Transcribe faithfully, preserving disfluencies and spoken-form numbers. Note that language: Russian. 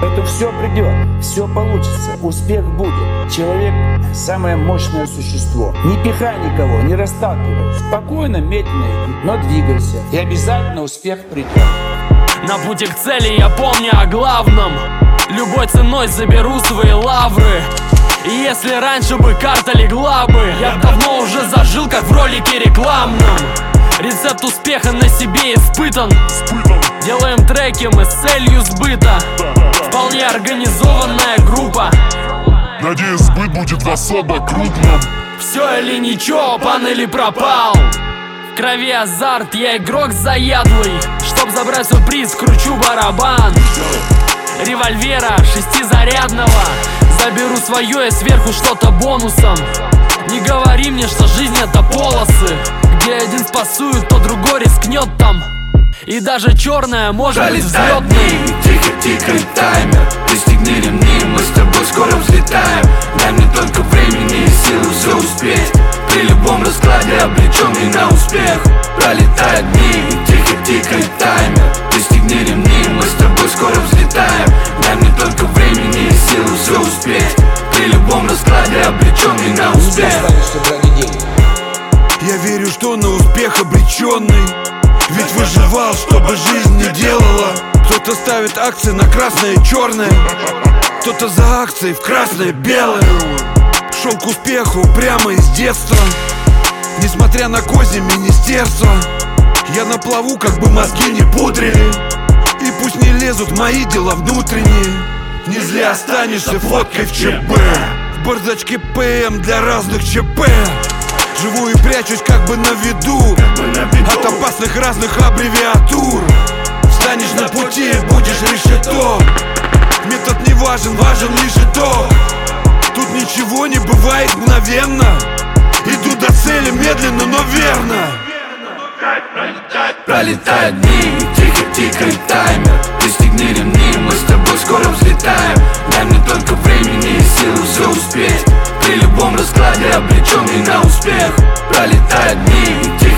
Это все придет, все получится, успех будет. Человек – самое мощное существо. Не пихай никого, не расталкивай. Спокойно, медленно иди, но двигайся. И обязательно успех придет. На пути к цели я помню о главном. Любой ценой заберу свои лавры. И если раньше бы карта легла бы, я давно уже зажил, как в ролике рекламном. Рецепт успеха на себе испытан. Делаем треки мы с целью сбыта. Вполне организованная группа. Надеюсь, сбыт будет в особо крупном. Все или ничего, пан или пропал. В крови азарт, я игрок заядлый. Чтоб забрать свой приз, кручу барабан. Револьвера шестизарядного заберу свое и сверху что-то бонусом. Не говори мне, что жизнь это полосы, где один спасует, то другой рискнет там. И даже черная может быть взлетной. Тихо тикает таймер, пристегни ремни, мы с тобой скоро взлетаем. Дай мне только времени и силы все успеть. При любом раскладе обреченный на успех. Пролетают дни, тихо тикает таймер, пристегни ремни, мы с тобой скоро взлетаем. Дай мне только времени и силы все успеть. При любом раскладе обреченный на успех. Я верю, что на успех обреченный, ведь выживал, чтобы жизнь не делала. Кто-то ставит акции на красное и черное, кто-то за акции в красное белое. Шел к успеху прямо из детства, несмотря на козни министерства. Я на плаву, как бы мозги не пудрили, и пусть не лезут мои дела внутренние. Не зря останешься фоткой в ЧБ, в бардачке ПМ для разных ЧП. Живу и прячусь как бы на виду от опасных разных аббревиатур. Встанешь на пути, будешь решето. Метод не важен, важен лишь итог. Тут ничего не бывает мгновенно. Иду до цели медленно, но верно. Пролетают дни, тихо тикает таймер, пристегни ремни, мы с тобой скоро взлетаем. Дай мне только времени и силы все успеть. При любом раскладе обреченный на успех. Пролетают дни,